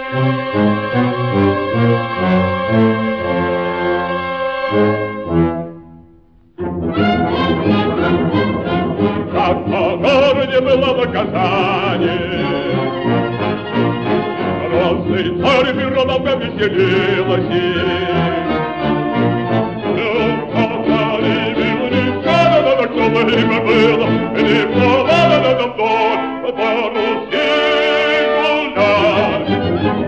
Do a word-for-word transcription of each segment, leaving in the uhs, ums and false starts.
Как по городе было наказание, грозный царь Мироновка веселилась. Время было, не повадно давно по Руси гулять.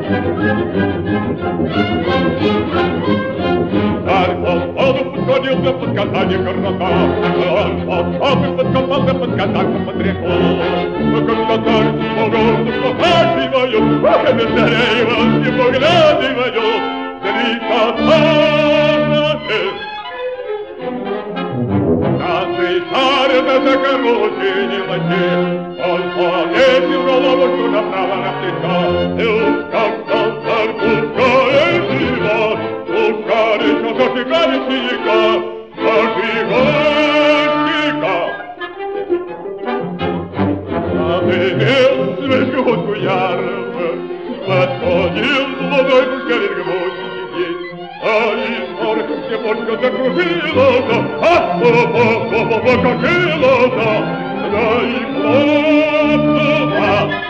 Царь Господу подходил для подсказания горнока, он подсобы подкопал для подсказания под реку. Когда царь погону спокашиваю, комиссаря Иван не поглядываю, зрика царь на загородке не лоти, он повесил голову направо на плечо. И уж когда царь пускает его, пускали зажигали снега, зажигали снега. Обымел свежку ярко, подходил молодой пушкарин гвоздь сидеть. А из моря все бочка закружила, а покатила, да и плакала.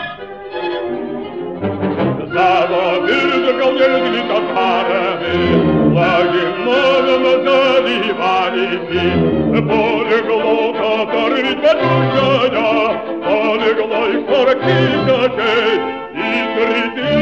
Заводили заголнели татарами, лагерно заливались. Полегло татары ведь батюшкая, полегло их сорок тысячей, и среди